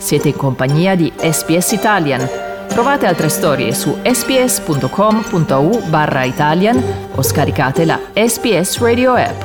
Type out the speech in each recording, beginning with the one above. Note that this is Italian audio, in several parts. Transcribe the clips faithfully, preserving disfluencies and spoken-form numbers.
Siete in compagnia di S B S Italian. Trovate altre storie su sbs.com.au barra Italian o scaricate la S B S Radio app.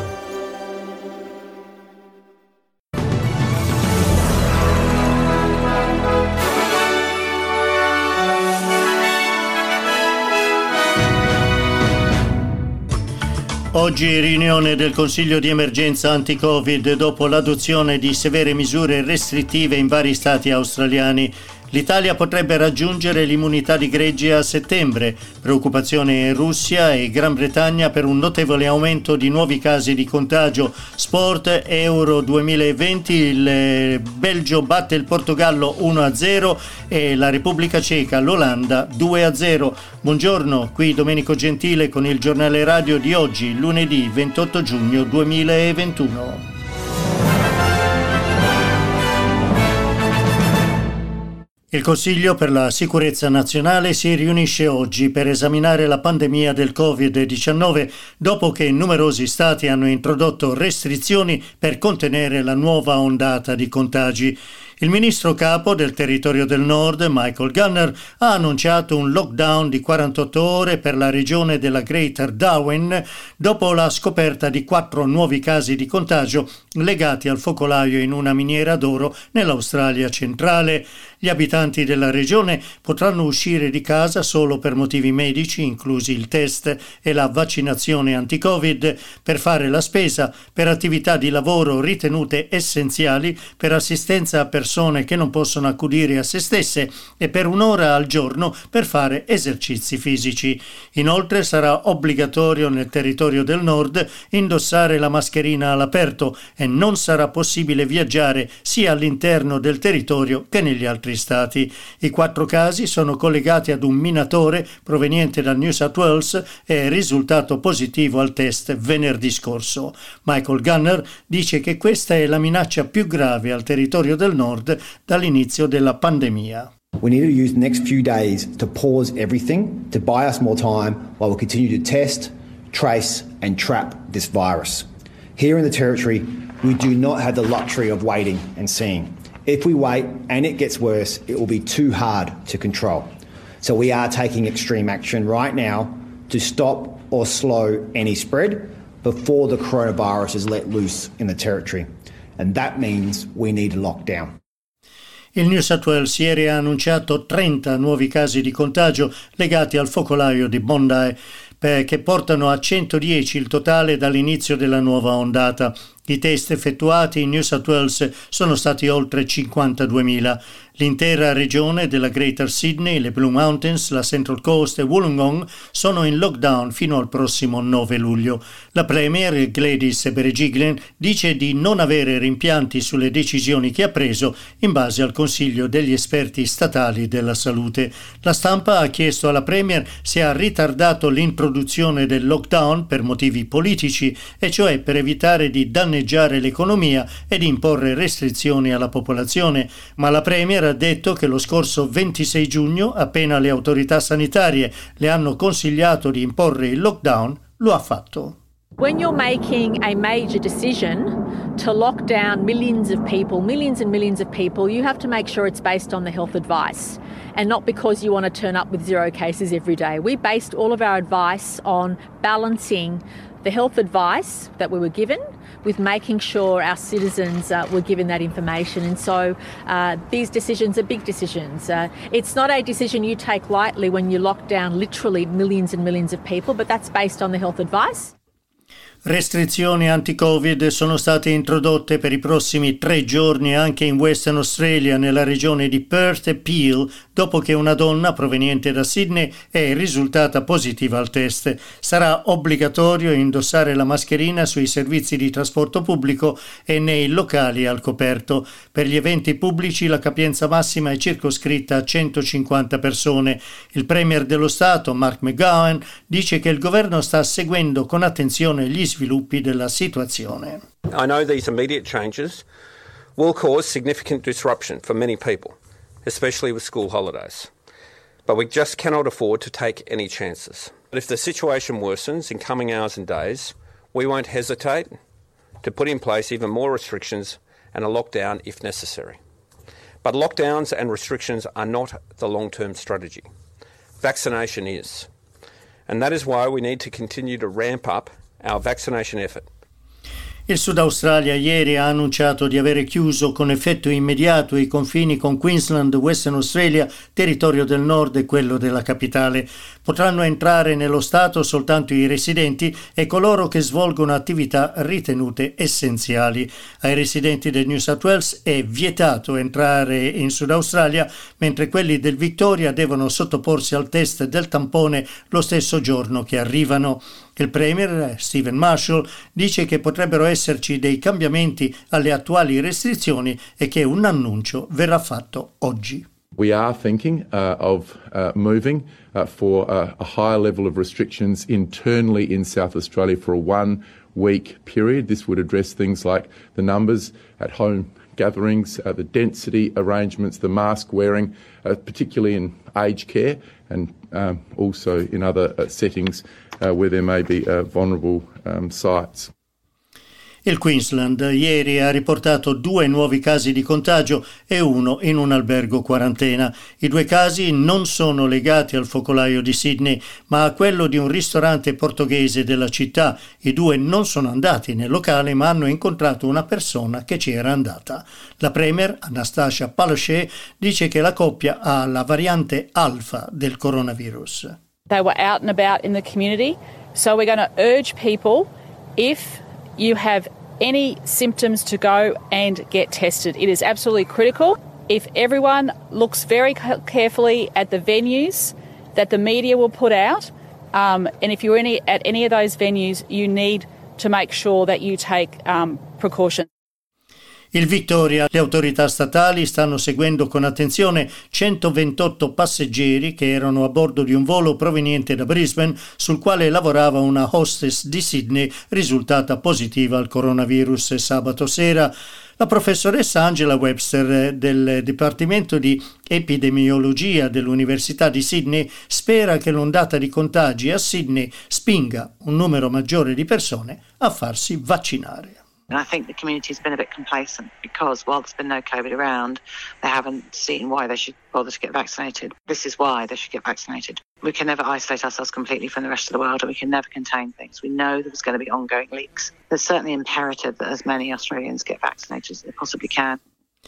Oggi riunione del Consiglio di emergenza anti-Covid dopo l'adozione di severe misure restrittive in vari stati australiani. L'Italia potrebbe raggiungere l'immunità di gregge a settembre. Preoccupazione in Russia e Gran Bretagna per un notevole aumento di nuovi casi di contagio. Sport, Euro duemilaventi, il Belgio batte il Portogallo uno a zero e la Repubblica Ceca l'Olanda due a zero. Buongiorno, qui Domenico Gentile con il giornale radio di oggi, lunedì ventotto giugno duemilaventuno. Il Consiglio per la Sicurezza Nazionale si riunisce oggi per esaminare la pandemia del covid diciannove dopo che numerosi stati hanno introdotto restrizioni per contenere la nuova ondata di contagi. Il ministro capo del Territorio del Nord, Michael Gunner, ha annunciato un lockdown di quarantotto ore per la regione della Greater Darwin dopo la scoperta di quattro nuovi casi di contagio legati al focolaio in una miniera d'oro nell'Australia centrale. Gli abitanti della regione potranno uscire di casa solo per motivi medici, inclusi il test e la vaccinazione anti-Covid, per fare la spesa, per attività di lavoro ritenute essenziali, per assistenza a persone che non possono accudire a se stesse e per un'ora al giorno per fare esercizi fisici. Inoltre sarà obbligatorio nel territorio del nord indossare la mascherina all'aperto e non sarà possibile viaggiare sia all'interno del territorio che negli altri stati. I quattro casi sono collegati ad un minatore proveniente dal New South Wales e è risultato positivo al test venerdì scorso. Michael Gunner dice che questa è la minaccia più grave al territorio del nord dall'inizio della pandemia. We need to use the next few days to pause everything, to buy us more time while we continue to test, trace and trap this virus. Here in the Territory, we do not have the luxury of waiting and seeing. If we wait and it gets worse, it will be too hard to control. So we are taking extreme action right now to stop or slow any spread before the coronavirus is let loose in the Territory. And that means we need a lockdown. Il New South Wales ieri ha annunciato trenta nuovi casi di contagio legati al focolaio di Bondi, che portano a centodieci il totale dall'inizio della nuova ondata. I test effettuati in New South Wales sono stati oltre cinquantaduemila. L'intera regione della Greater Sydney, le Blue Mountains, la Central Coast e Wollongong sono in lockdown fino al prossimo nove luglio. La Premier Gladys Berejiklian dice di non avere rimpianti sulle decisioni che ha preso in base al Consiglio degli esperti statali della salute. La stampa ha chiesto alla Premier se ha ritardato l'introduzione del lockdown per motivi politici, e cioè per evitare di danneggiare l'economia e di imporre restrizioni alla popolazione, ma la Premier ha detto che lo scorso ventisei giugno, appena le autorità sanitarie le hanno consigliato di imporre il lockdown, lo ha fatto. When you're making a major decision to lock down millions of people, millions and millions of people, you have to make sure it's based on the health advice and not because you want to turn up with zero cases every day. We based all of our advice on balancing the health advice that we were given with making sure our citizens uh, were given that information. And so uh, these decisions are big decisions. Uh, it's not a decision you take lightly when you lock down literally millions and millions of people, but that's based on the health advice. Restrizioni anti-Covid sono state introdotte per i prossimi tre giorni anche in Western Australia, nella regione di Perth e Peel, dopo che una donna proveniente da Sydney è risultata positiva al test. Sarà obbligatorio indossare la mascherina sui servizi di trasporto pubblico e nei locali al coperto. Per gli eventi pubblici la capienza massima è circoscritta a centocinquanta persone. Il Premier dello Stato, Mark McGowan, dice che il governo sta seguendo con attenzione gli sviluppi della situazione. I know these immediate changes will cause significant disruption for many people, especially with school holidays. But we just cannot afford to take any chances. But if the situation worsens in coming hours and days, we won't hesitate to put in place even more restrictions and a lockdown if necessary. But lockdowns and restrictions are not the long-term strategy. Vaccination is. And that is why we need to continue to ramp up our vaccination effort. Il Sud Australia ieri ha annunciato di avere chiuso con effetto immediato i confini con Queensland, Western Australia, territorio del nord e quello della capitale. Potranno entrare nello Stato soltanto i residenti e coloro che svolgono attività ritenute essenziali. Ai residenti del New South Wales è vietato entrare in Sud Australia, mentre quelli del Victoria devono sottoporsi al test del tampone lo stesso giorno che arrivano. Il Premier, Stephen Marshall, dice che potrebbero esserci dei cambiamenti alle attuali restrizioni e che un annuncio verrà fatto oggi. We are thinking uh, of uh, moving uh, for uh, a higher level of restrictions internally in South Australia for a one-week period. This would address things like the numbers at home gatherings, uh, the density arrangements, the mask wearing, uh, particularly in aged care and um, also in other uh, settings uh, where there may be uh, vulnerable um, sites. Il Queensland ieri ha riportato due nuovi casi di contagio e uno in un albergo quarantena. I due casi non sono legati al focolaio di Sydney, ma a quello di un ristorante portoghese della città. I due non sono andati nel locale, ma hanno incontrato una persona che ci era andata. La Premier, Anastasia Palaszczuk, dice che la coppia ha la variante alfa del coronavirus. They were out and about in the community, so we're going to urge people, if you have any symptoms, to go and get tested. It is absolutely critical. If everyone looks very carefully at the venues that the media will put out, um, and if you're any, at any of those venues, you need to make sure that you take um, precautions. Il Victoria, le autorità statali stanno seguendo con attenzione centoventotto passeggeri che erano a bordo di un volo proveniente da Brisbane sul quale lavorava una hostess di Sydney risultata positiva al coronavirus sabato sera. La professoressa Angela Webster del Dipartimento di Epidemiologia dell'Università di Sydney spera che l'ondata di contagi a Sydney spinga un numero maggiore di persone a farsi vaccinare. And I think the community has been a bit complacent because while there's been no COVID around, they haven't seen why they should bother to get vaccinated. This is why they should get vaccinated. We can never isolate ourselves completely from the rest of the world, and we can never contain things. We know there's going to be ongoing leaks. There's certainly imperative that as many Australians get vaccinated as they possibly can.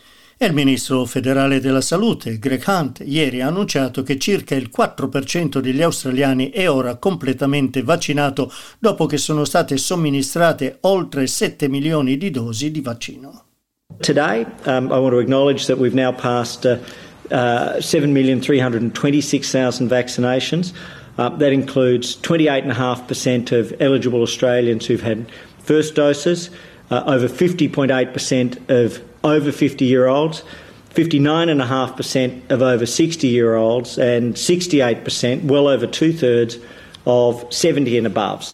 E il ministro federale della salute, Greg Hunt, ieri ha annunciato che circa il quattro per cento degli australiani è ora completamente vaccinato dopo che sono state somministrate oltre sette milioni di dosi di vaccino. Today, um, I want to acknowledge that we've now passed uh, uh, seven million three hundred twenty-six thousand vaccinations. Uh, that includes twenty-eight point five percent of eligible Australians who've had first doses, uh, over fifty point eight percent of over fifty-year-olds, fifty-nine point five percent of over sixty-year-olds, and sixty-eight percent, well over two-thirds, of seventy and above.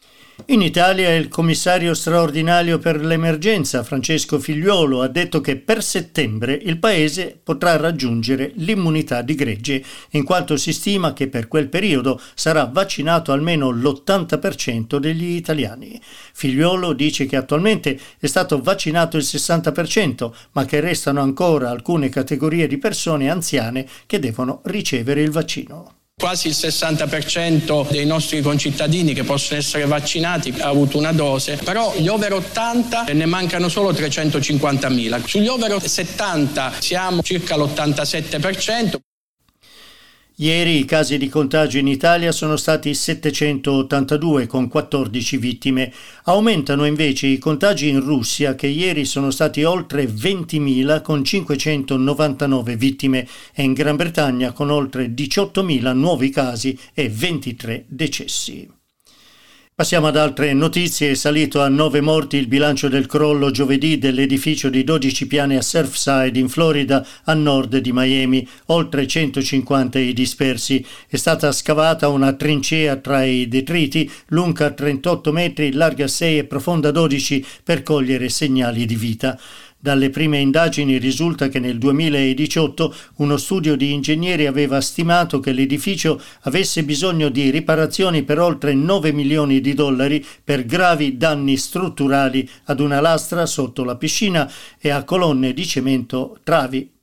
In Italia il commissario straordinario per l'emergenza Francesco Figliuolo ha detto che per settembre il paese potrà raggiungere l'immunità di gregge, in quanto si stima che per quel periodo sarà vaccinato almeno l'ottanta per cento degli italiani. Figliuolo dice che attualmente è stato vaccinato il sessanta per cento, ma che restano ancora alcune categorie di persone anziane che devono ricevere il vaccino. Quasi il sessanta per cento dei nostri concittadini che possono essere vaccinati ha avuto una dose, però gli over ottanta ne mancano solo trecentocinquantamila. Sugli over settanta siamo circa l'ottantasette per cento. Ieri i casi di contagio in Italia sono stati settecentottantadue con quattordici vittime. Aumentano invece i contagi in Russia che ieri sono stati oltre ventimila con cinquecentonovantanove vittime e in Gran Bretagna con oltre diciottomila nuovi casi e ventitré decessi. Passiamo ad altre notizie. È salito a nove morti il bilancio del crollo giovedì dell'edificio di dodici piani a Surfside in Florida, a nord di Miami, oltre centocinquanta i dispersi. È stata scavata una trincea tra i detriti, lunga trentotto metri, larga sei e profonda dodici, per cogliere segnali di vita. Dalle prime indagini risulta che nel duemiladiciotto uno studio di ingegneri aveva stimato che l'edificio avesse bisogno di riparazioni per oltre nove milioni di dollari per gravi danni strutturali ad una lastra sotto la piscina e a colonne di cemento, travi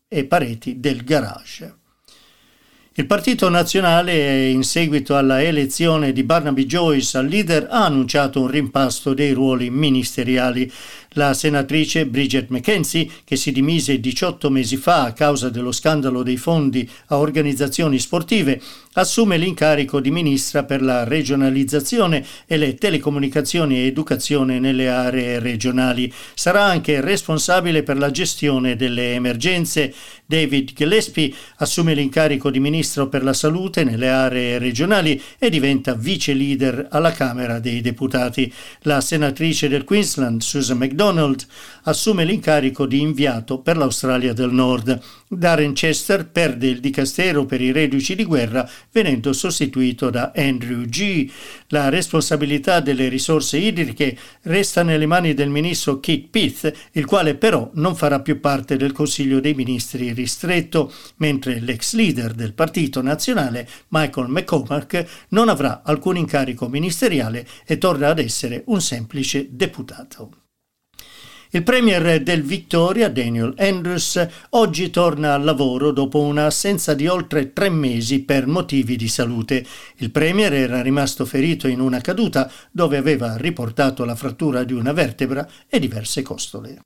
e pareti del garage. Il Partito Nazionale, in seguito alla elezione di Barnaby Joyce al leader, ha annunciato un rimpasto dei ruoli ministeriali. La senatrice Bridget McKenzie, che si dimise diciotto mesi fa a causa dello scandalo dei fondi a organizzazioni sportive, assume l'incarico di ministra per la regionalizzazione e le telecomunicazioni e educazione nelle aree regionali. Sarà anche responsabile per la gestione delle emergenze. David Gillespie assume l'incarico di ministro per la salute nelle aree regionali e diventa vice leader alla Camera dei Deputati. La senatrice del Queensland, Susan McDonald, assume l'incarico di inviato per l'Australia del Nord. Darren Chester perde il dicastero per i reduci di guerra, venendo sostituito da Andrew Gee. La responsabilità delle risorse idriche resta nelle mani del ministro Keith Pitt, il quale però non farà più parte del Consiglio dei Ministri ristretto, mentre l'ex leader del Partito Nazionale, Michael McCormack, non avrà alcun incarico ministeriale e torna ad essere un semplice deputato. Il premier del Victoria, Daniel Andrews, oggi torna al lavoro dopo un'assenza di oltre tre mesi per motivi di salute. Il premier era rimasto ferito in una caduta dove aveva riportato la frattura di una vertebra e diverse costole.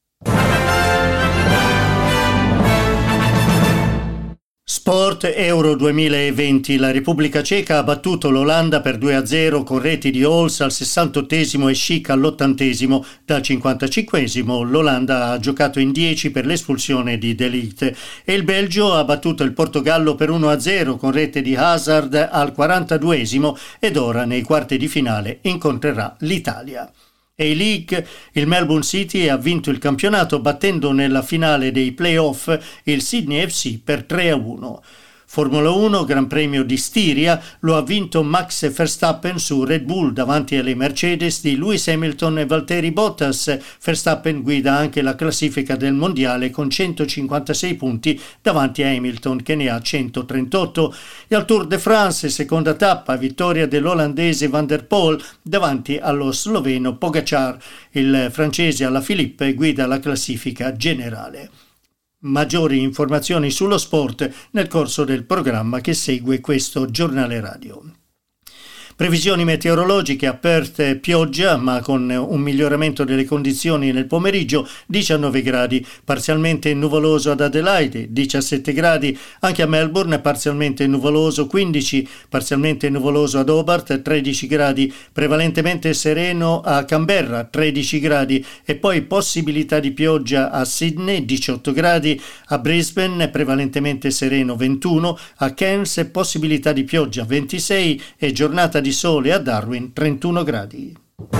Sport Euro duemilaventi. La Repubblica Ceca ha battuto l'Olanda per due a zero con reti di Holz al sessantottesimo e Schick all'ottantesimo. Dal cinquantacinquesimo l'Olanda ha giocato in dieci per l'espulsione di De Ligt e il Belgio ha battuto il Portogallo per uno a zero con rete di Hazard al quarantaduesimo ed ora nei quarti di finale incontrerà l'Italia. A-League, il Melbourne City ha vinto il campionato battendo nella finale dei play-off il Sydney F C per tre a uno. Formula uno, Gran Premio di Stiria, lo ha vinto Max Verstappen su Red Bull davanti alle Mercedes di Lewis Hamilton e Valtteri Bottas. Verstappen guida anche la classifica del mondiale con centocinquantasei punti davanti a Hamilton che ne ha centotrentotto. E al Tour de France, seconda tappa, vittoria dell'olandese Van der Poel davanti allo sloveno Pogacar. Il francese Alaphilippe guida la classifica generale. Maggiori informazioni sullo sport nel corso del programma che segue questo giornale radio. Previsioni meteorologiche: a Perth pioggia ma con un miglioramento delle condizioni nel pomeriggio, diciannove gradi, parzialmente nuvoloso ad Adelaide, diciassette gradi, anche a Melbourne parzialmente nuvoloso, quindici, parzialmente nuvoloso ad Hobart, tredici gradi, prevalentemente sereno a Canberra, tredici gradi e poi possibilità di pioggia a Sydney, diciotto gradi, a Brisbane prevalentemente sereno, ventuno, a Cairns possibilità di pioggia, ventisei e giornata di sole a Darwin, trentuno gradi.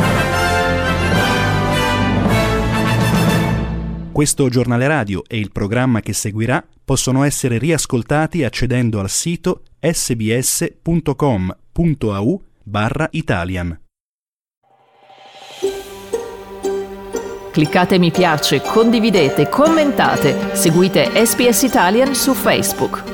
Questo giornale radio e il programma che seguirà possono essere riascoltati accedendo al sito sbs.com.au barra Italian. Cliccate mi piace, condividete, commentate, seguite S B S Italian su Facebook.